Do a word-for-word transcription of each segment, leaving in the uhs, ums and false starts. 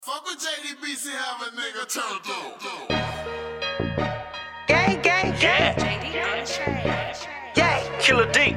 Fuck with J D B C, have a nigga turned up. Gang, gang, Yeah. J D on the train. Yeah, Killer D.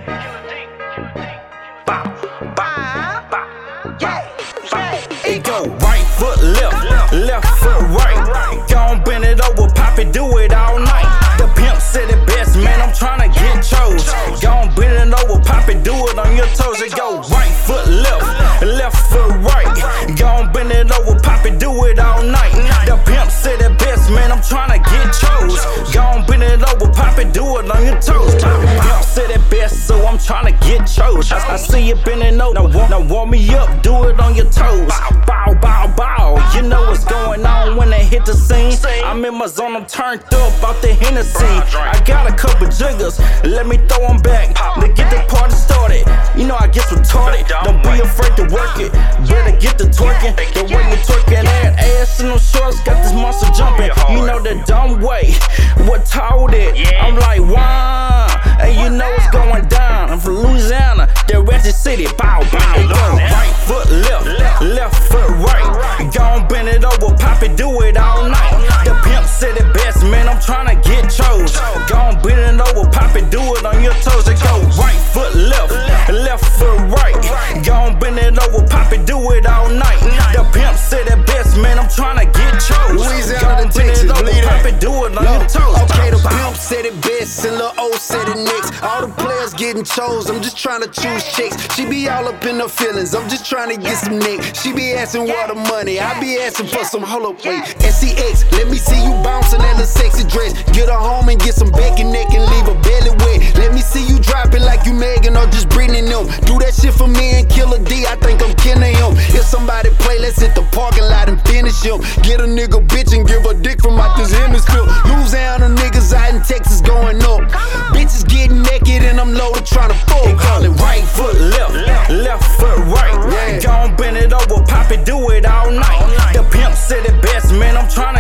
Bow, bow, bow. yeah, yeah. It go right foot left, left foot right. Gon' bend it over, pop it, do it all night. The pimp said it best, man, I'm tryna get chose. Gon' bend it over, pop it, do it on your toes. It go right foot left, left foot right. Gon' bend it over, pop it, do it all night. The pimp said it best, man, I'm tryna get chose. Gon' bend it over, pop it, do it on your toes. Pimp said it best, so I'm tryna get chose. I, I see you bending over, now, now warm me up, do it on your toes. Bow, bow, bow, you know what's going on when they hit the scene. I'm in my zone, I'm turned up out the Hennessy. I got a couple jiggers, let me throw them back to get the party started. You know I get retarded, don't be afraid to work it. Better get the twerking, the way you twerking that ass in them shorts, got this monster jumping. You know the dumb way, what told it? I'm like, wow, and you know what's going down. I'm from Louisiana, that Ratchet City, bow, bow. It go right foot left, left foot right. Gon' bend it over, pop it, do it all night. The pimp said it best, man, I'm tryna get chose. Gon' bend it over, pop it, do it on your toes. It go right foot left, left foot right. Gon' bend it over, pop it, do it all night. The pimp said it best, man, I'm tryna get chose. Louisiana to Gon' bend Texas, it over, believe pop that. it, do it on your toes. Okay, the Bow, bow. pimp said it best and Lil O said it next. All the players getting chose, I'm just trying to choose chicks. She be all up in her feelings, I'm just trying to get some neck. She be asking where the money, I be asking for some, hold up, wait. S C X, let me see you bouncing that little sexy dress. Get her home and get some bacon neck and leave her belly wet. Let me see you drop it like you Megan or just Britney them. Do that shit for me and Killer D, I think I'm killing him. If somebody play, let's hit the parking lot and finish him. Get a nigga bitch and give a dick from out this hemisphere. Louisiana niggas out in Texas going up. Bitches getting naked and I'm loaded trying to fuck. Call it right foot left, left foot right. Yeah. Gon' bend it over, pop it, do it all night. The pimp said it best, man, I'm tryna